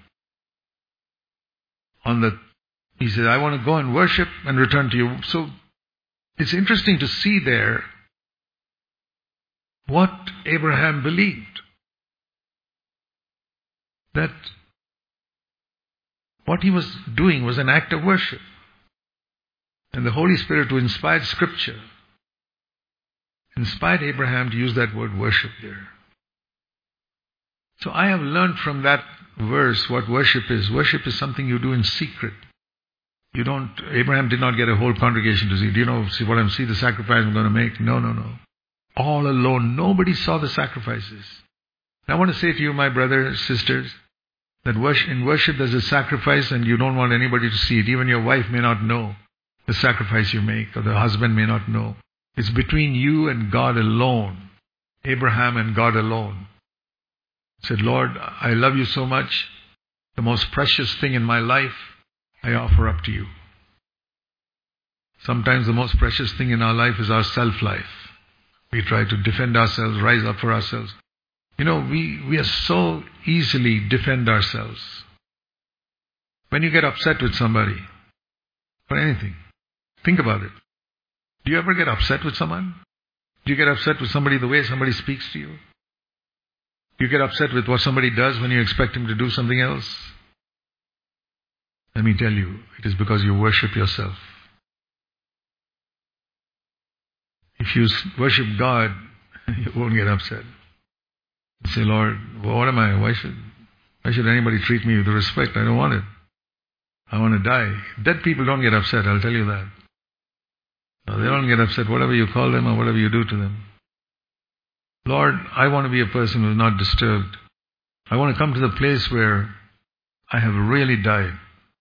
S1: On the, he said, I want to go and worship and return to you. So it's interesting to see there what Abraham believed. That what he was doing was an act of worship. And the Holy Spirit, who inspired Scripture, inspired Abraham to use that word worship there. So I have learned from that verse what worship is. Worship is something you do in secret. You don't, Abraham did not get a whole congregation to see. Do you know, see what I'm, see the sacrifice I'm going to make? No, no, no. All alone. Nobody saw the sacrifices. And I want to say to you, my brothers, sisters, that worship, in worship there's a sacrifice and you don't want anybody to see it. Even your wife may not know the sacrifice you make, or the husband may not know. It's between you and God alone. Abraham and God alone. He said, Lord, I love you so much. The most precious thing in my life, I offer up to you. Sometimes the most precious thing in our life is our self-life. We try to defend ourselves, rise up for ourselves. You know, we, we are so easily defend ourselves. When you get upset with somebody, for anything, think about it. Do you ever get upset with someone? Do you get upset with somebody the way somebody speaks to you? Do you get upset with what somebody does when you expect him to do something else? Let me tell you, it is because you worship yourself. If you worship God, you won't get upset. You say, Lord, what am I? Why should, why should anybody treat me with respect? I don't want it. I want to die. Dead people don't get upset, I'll tell you that. No, they don't get upset, whatever you call them or whatever you do to them. Lord, I want to be a person who is not disturbed. I want to come to the place where I have really died.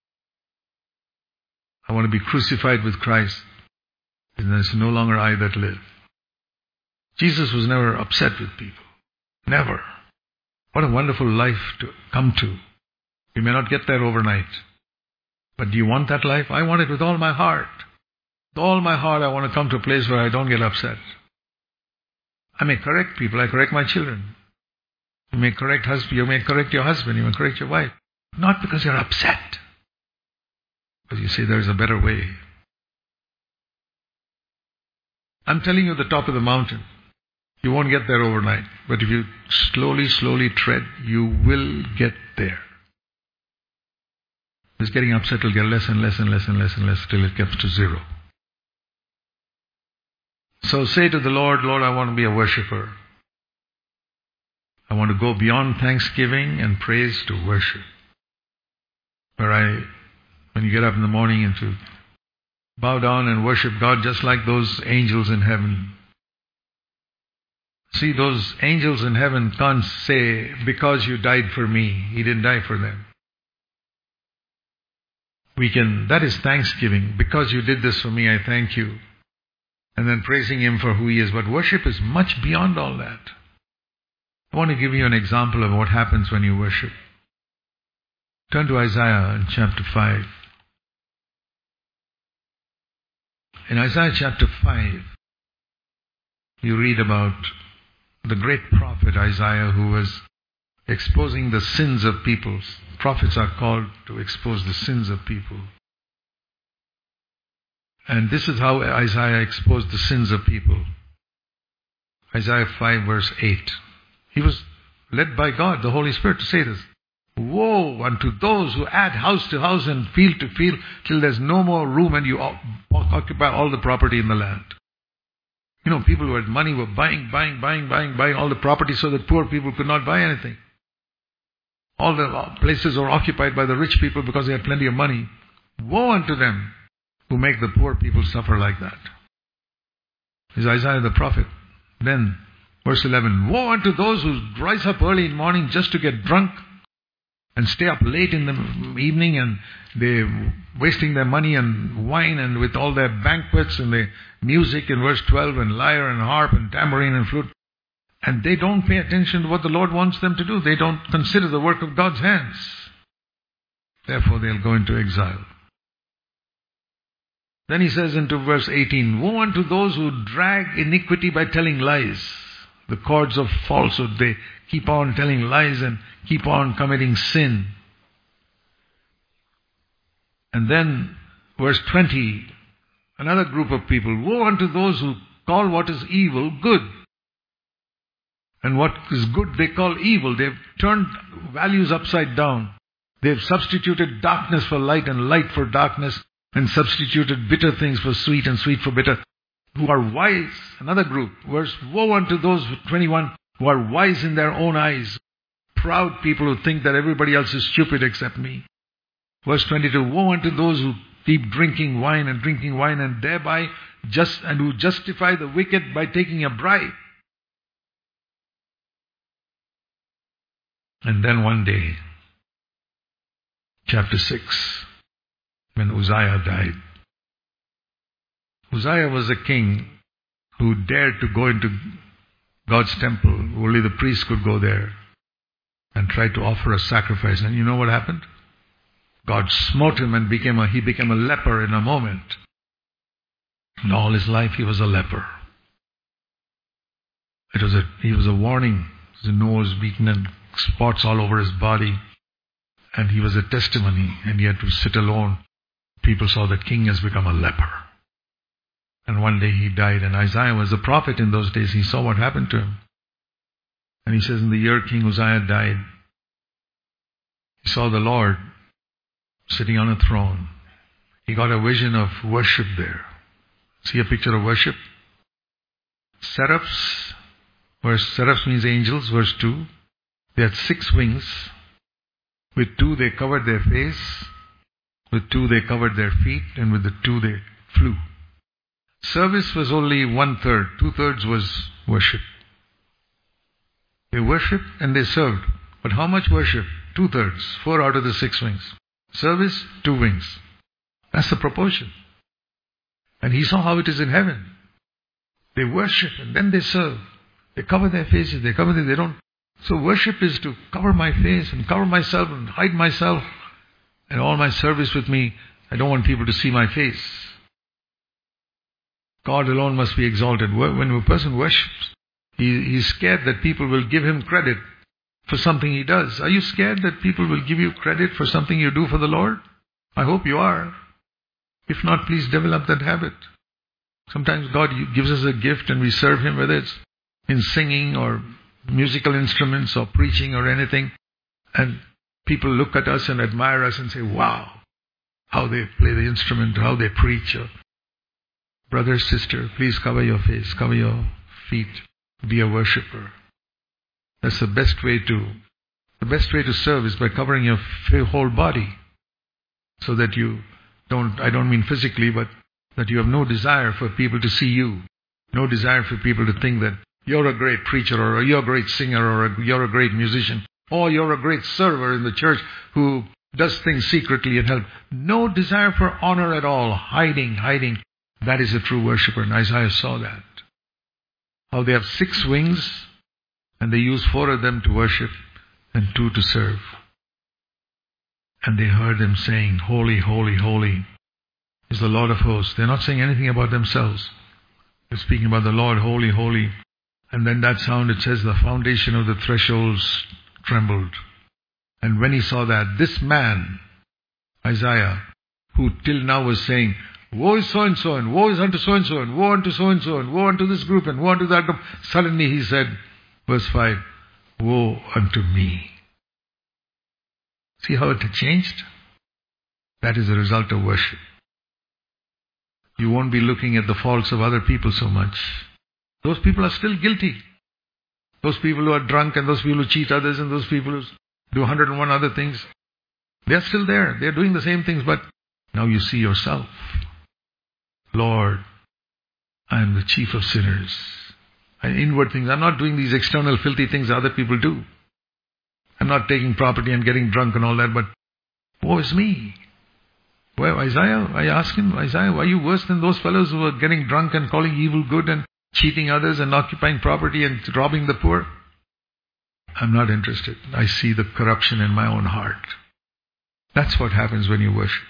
S1: I want to be crucified with Christ. And it's no longer I that live. Jesus was never upset with people. Never. What a wonderful life to come to. You may not get there overnight. But do you want that life? I want it with all my heart. With all my heart, I want to come to a place where I don't get upset. I may correct people. I correct my children. You may correct husband. You may correct your husband. You may correct your wife. Not because you're upset. Because you say there is a better way. I'm telling you the top of the mountain. You won't get there overnight. But if you slowly, slowly tread, you will get there. This getting upset will get less and less and less and less and less till it gets to zero. So say to the Lord, Lord, I want to be a worshipper. I want to go beyond thanksgiving and praise to worship. Where I, when you get up in the morning and to bow down and worship God just like those angels in heaven. See, those angels in heaven can't say, because you died for me. He didn't die for them. We can, that is thanksgiving. Because you did this for me, I thank you. And then praising Him for who He is. But worship is much beyond all that. I want to give you an example of what happens when you worship. Turn to Isaiah in chapter five. In Isaiah chapter five, you read about the great prophet Isaiah who was exposing the sins of peoples. Prophets are called to expose the sins of people. And this is how Isaiah exposed the sins of people. Isaiah five verse eight. He was led by God, the Holy Spirit, to say this. Woe unto those who add house to house and field to field till there's no more room and you occupy all the property in the land. You know, people who had money were buying, buying, buying, buying, buying all the property so that poor people could not buy anything. All the places were occupied by the rich people because they had plenty of money. Woe unto them who make the poor people suffer like that. This is Isaiah the prophet. Then, verse eleven. Woe unto those who rise up early in the morning just to get drunk and stay up late in the evening, and they're wasting their money on wine and with all their banquets and the music in verse twelve and lyre and harp and tambourine and flute. And they don't pay attention to what the Lord wants them to do. They don't consider the work of God's hands. Therefore they'll go into exile. Then he says into verse eighteen, Woe unto those who drag iniquity by telling lies. The cords of falsehood, they keep on telling lies and keep on committing sin. And then verse twenty, another group of people. Woe unto those who call what is evil good. And what is good they call evil. They've turned values upside down. They've substituted darkness for light and light for darkness, and substituted bitter things for sweet and sweet for bitter. Who are wise, another group. Verse, woe unto those, twenty-one, who are wise in their own eyes. Proud people who think that everybody else is stupid except me. Verse twenty-two, woe unto those who keep drinking wine and drinking wine and thereby just and who justify the wicked by taking a bribe. And then one day, chapter six, when Uzziah died. Uzziah was a king who dared to go into God's temple. Only the priest could go there and try to offer a sacrifice. And you know what happened? God smote him and became a, he became a leper in a moment. And all his life he was a leper. It was a, he was a warning. His nose beaten and spots all over his body. And he was a testimony, and he had to sit alone. People saw the king has become a leper. And one day he died, and Isaiah was a prophet in those days. He saw what happened to him. And he says in the year King Uzziah died, he saw the Lord sitting on a throne. He got a vision of worship there. See a picture of worship? Seraphs, verse, seraphs means angels, verse two. They had six wings. With two they covered their face, with two they covered their feet, and with the two they flew. Service was only one third, two thirds was worship. They worshipped and they served. But how much worship? Two thirds, four out of the six wings. Service, two wings. That's the proportion. And he saw how it is in heaven. They worship and then they serve. They cover their faces, they cover their, they don't. So worship is to cover my face and cover myself and hide myself and all my service with me. I don't want people to see my face. God alone must be exalted. When a person worships, he, he's scared that people will give him credit for something he does. Are you scared that people will give you credit for something you do for the Lord? I hope you are. If not, please develop that habit. Sometimes God gives us a gift and we serve Him, whether it's in singing or musical instruments or preaching or anything. And people look at us and admire us and say, wow, how they play the instrument, how they preach. Brother, sister, please cover your face, cover your feet. Be a worshipper. That's the best way to, the best way to serve is by covering your whole body. So that you don't, I don't mean physically, but that you have no desire for people to see you. No desire for people to think that you're a great preacher or you're a great singer or a, you're a great musician or you're a great server in the church who does things secretly and help. No desire for honor at all. Hiding, hiding. That is a true worshiper. And Isaiah saw that. How they have six wings and they use four of them to worship and two to serve. And they heard them saying, holy, holy, holy is the Lord of hosts. They're not saying anything about themselves. They're speaking about the Lord, holy, holy. And then that sound, it says, the foundation of the thresholds trembled. And when he saw that, this man, Isaiah, who till now was saying, woe is so-and-so, and woe is unto so-and-so, and woe unto so-and-so, and woe unto this group, and woe unto that group. Suddenly he said, verse five, woe unto me. See how it changed? That is the result of worship. You won't be looking at the faults of other people so much. Those people are still guilty. Those people who are drunk and those people who cheat others and those people who do one hundred and one other things, they are still there. They are doing the same things, but now you see yourself. Lord, I am the chief of sinners. And inward things. I'm not doing these external filthy things that other people do. I'm not taking property and getting drunk and all that, but woe is me. Well, Isaiah, I asked him, Isaiah, are you worse than those fellows who are getting drunk and calling evil good and cheating others and occupying property and robbing the poor? I'm not interested. I see the corruption in my own heart. That's what happens when you worship.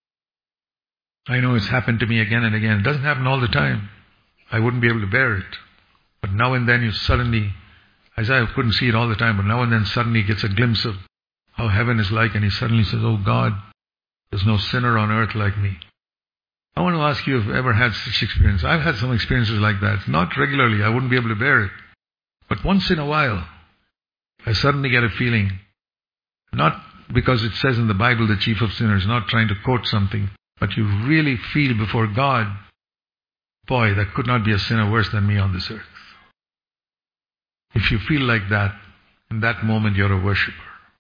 S1: I know it's happened to me again and again. It doesn't happen all the time. I wouldn't be able to bear it. But now and then you suddenly, Isaiah couldn't see it all the time, but now and then suddenly gets a glimpse of how heaven is like, and he suddenly says, oh God, there's no sinner on earth like me. I want to ask you if you've ever had such experience. I've had some experiences like that. Not regularly. I wouldn't be able to bear it. But once in a while, I suddenly get a feeling, not because it says in the Bible the chief of sinners, not trying to quote something, but you really feel before God, boy, there could not be a sinner worse than me on this earth. If you feel like that, in that moment you're a worshipper.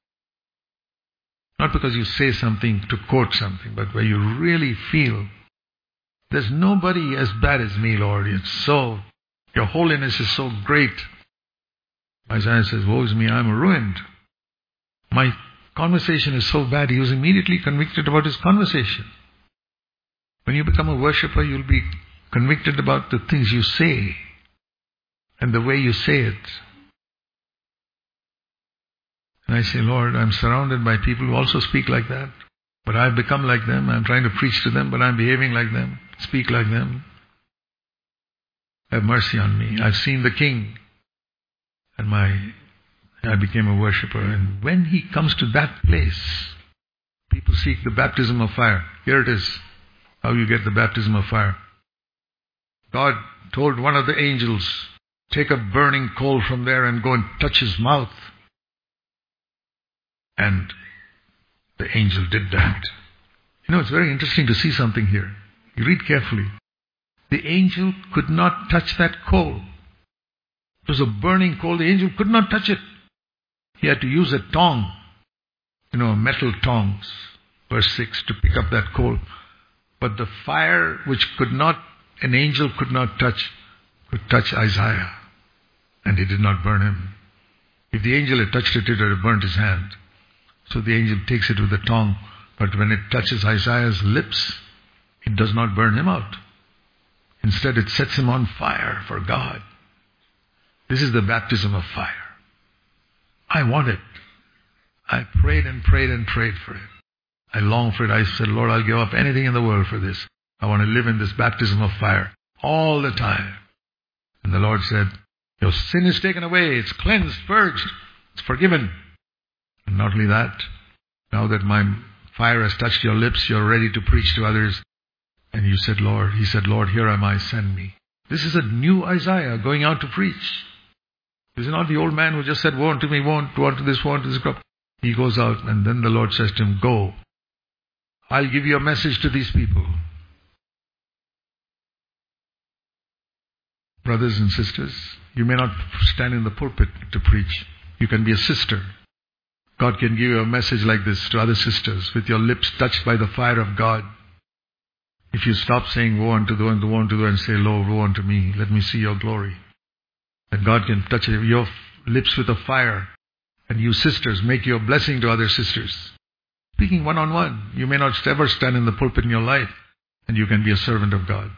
S1: Not because you say something to quote something, but where you really feel, there's nobody as bad as me, Lord. It's so, your holiness is so great. Isaiah says, woe is me, I'm ruined. My conversation is so bad. He was immediately convicted about his conversation. When you become a worshipper, you'll be convicted about the things you say and the way you say it. And I say, Lord, I'm surrounded by people who also speak like that. But I've become like them. I'm trying to preach to them, but I'm behaving like them, speak like them. Have mercy on me. I've seen the King. And my, I became a worshipper. And when he comes to that place, people seek the baptism of fire. Here it is. How you get the baptism of fire. God told one of the angels, take a burning coal from there and go and touch his mouth. And the angel did that. You know, it's very interesting to see something here. You read carefully. The angel could not touch that coal. It was a burning coal. The angel could not touch it. He had to use a tong. You know, metal tongs. Verse six, to pick up that coal. But the fire which could not, an angel could not touch, could touch Isaiah. And it did not burn him. If the angel had touched it, it would have burnt his hand. So the angel takes it with a tongue. But when it touches Isaiah's lips, it does not burn him out. Instead, it sets him on fire for God. This is the baptism of fire. I want it. I prayed and prayed and prayed for it. I long for it. I said, Lord, I'll give up anything in the world for this. I want to live in this baptism of fire. all the time. And the Lord said, your sin is taken away, it's cleansed, purged, it's forgiven. And not only that, now that my fire has touched your lips, you're ready to preach to others. And you said, Lord, he said, Lord, here am I, send me. This is a new Isaiah going out to preach. This is not the old man who just said, woe unto me, woe unto this, woe unto this crop. He goes out and then the Lord says to him, go. I'll give you a message to these people. Brothers and sisters, you may not stand in the pulpit to preach. You can be a sister. God can give you a message like this to other sisters with your lips touched by the fire of God. If you stop saying woe unto the one, woe unto the one, and say, Lord, woe unto me, let me see your glory. That God can touch your lips with a fire, and you sisters make your blessing to other sisters. Speaking one-on-one, you may not ever stand in the pulpit in your life, and you can be a servant of God.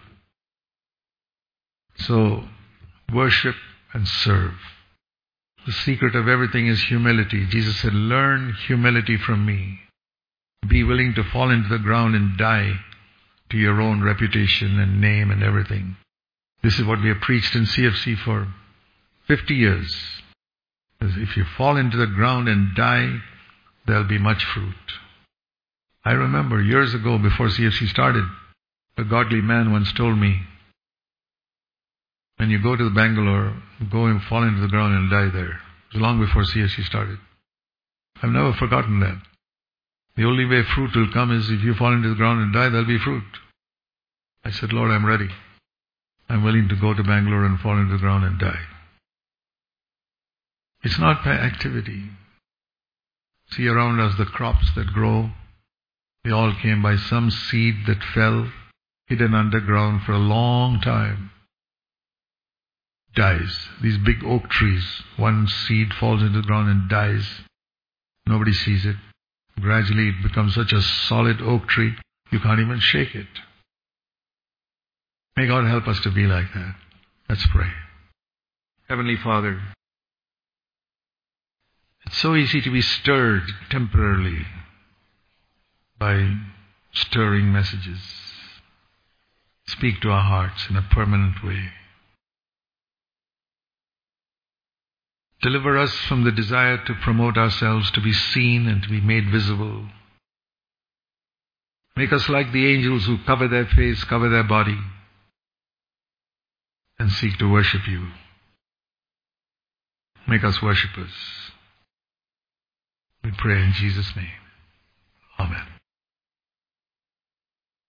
S1: So, worship and serve. The secret of everything is humility. Jesus said, learn humility from me. Be willing to fall into the ground and die to your own reputation and name and everything. This is what we have preached in C F C for fifty years. If you fall into the ground and die, there'll be much fruit. I remember years ago, before C F C started, a godly man once told me, when you go to the Bangalore, go and fall into the ground and die there. It was long before C F C started. I've never forgotten that. The only way fruit will come is if you fall into the ground and die, there'll be fruit. I said, Lord, I'm ready. I'm willing to go to Bangalore and fall into the ground and die. It's not by activity. See around us the crops that grow. They all came by some seed that fell, hidden underground for a long time. Dies. These big oak trees, one seed falls into the ground and dies. Nobody sees it. Gradually it becomes such a solid oak tree, you can't even shake it. May God help us to be like that. Let's pray. Heavenly Father, it's so easy to be stirred temporarily by stirring messages. Speak to our hearts in a permanent way. Deliver us from the desire to promote ourselves, to be seen and to be made visible. Make us like the angels who cover their face, cover their body, and seek to worship you. Make us worshippers. We pray in Jesus' name.